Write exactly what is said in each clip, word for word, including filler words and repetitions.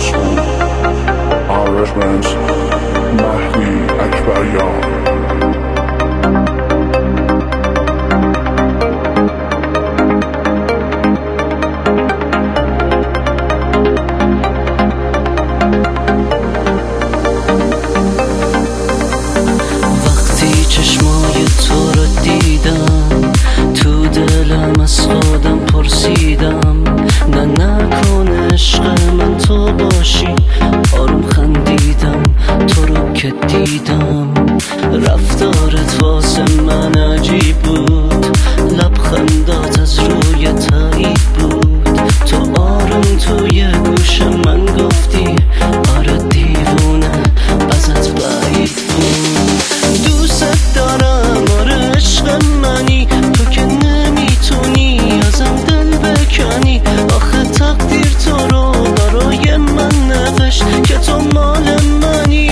School. Our reverend Mahdi Akbarian. چشمای تو رو دیدم، تو دلم از خودم پرسیدم، نه نکن عشق من تو باشی. آروم خندیدم تو رو که دیدم، رفتارت واسه من عجیب بود، لبخندات از روی تایید بود. تو آروم توی گوش من گفتی آره دیوونه ازت بعید بود. دوست دارم آره عشق منی، تو که نمیتونی ازم دل بکنی. آخه تقدیر تو رو برای من نوشت که تو مال منی.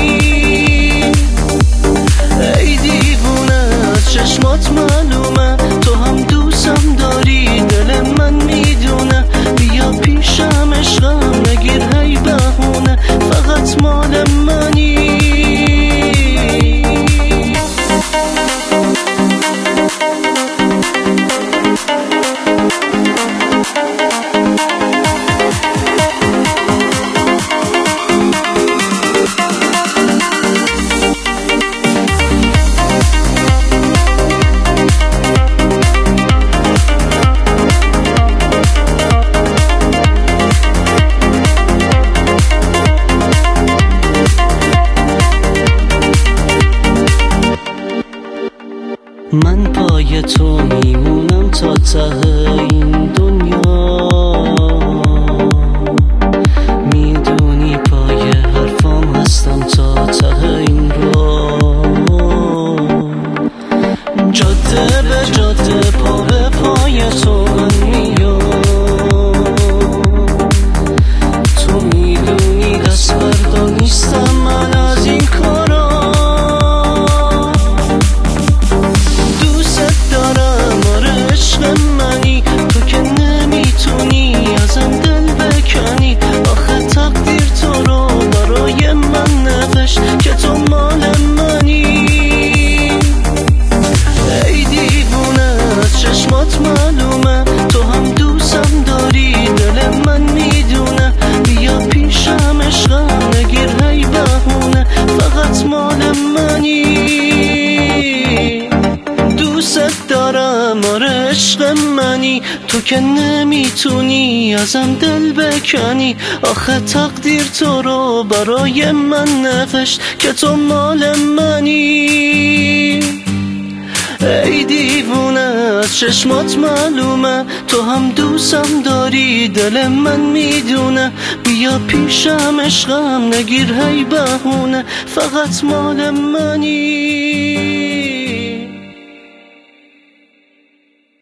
ای دیوونه از چشمات معلومه تو هم دوستم داری، دل من میدونه. بیا پیشم عشقم نگیر هی بهونه، فقط مال منی. من پای تو میمونم تا ته این دنیا، میدونی پای حرفام هستم تا ته این راه. جاده به جاده پا به پای تو من میام، تو میدونی دست بردار نیستم من از این کارا. منی تو که نمیتونی ازم دل بکنی. آخه تقدیر تو رو برای من نوشت که تو مال منی. ای دیوونه از چشمات معلومه تو هم دوستم داری، دل من میدونه. بیا پیشم عشقم نگیر هی بهونه، فقط مال منی. دوست دارم آره عشق منی، تو که نمیتونی ازم دل بکنی. آخه تقدیر تو رو برای من نوشت که تو مال منی. ای دیوونه از چشمات معلومه تو هم دوستم داری، دل من میدونه. بیا پیشم عشقم نگیر هی بهونه، فقط مال منی.